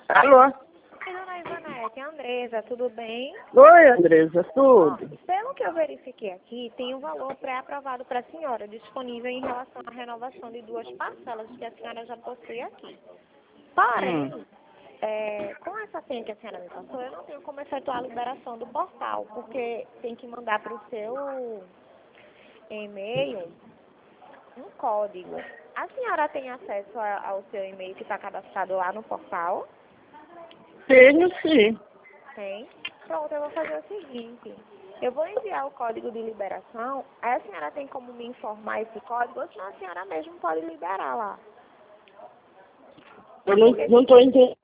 Alô? Oi, dona Ivonete, Andresa, tudo bem? Oi, Andresa, Ó, tudo? pelo que eu verifiquei aqui, tem um valor pré-aprovado para a senhora, disponível em relação à renovação de 2 parcelas que a senhora já possui aqui. Porém, com essa senha que a senhora me passou, eu não tenho como efetuar a liberação do portal, porque tem que mandar para o seu e-mail um código. A senhora tem acesso ao seu e-mail que está cadastrado lá no portal? Tenho sim. Tem. Pronto, eu vou fazer o seguinte. Eu vou enviar o código de liberação. Aí a senhora tem como me informar esse código, ou senão a senhora mesmo pode liberar lá. Eu não estou entendendo.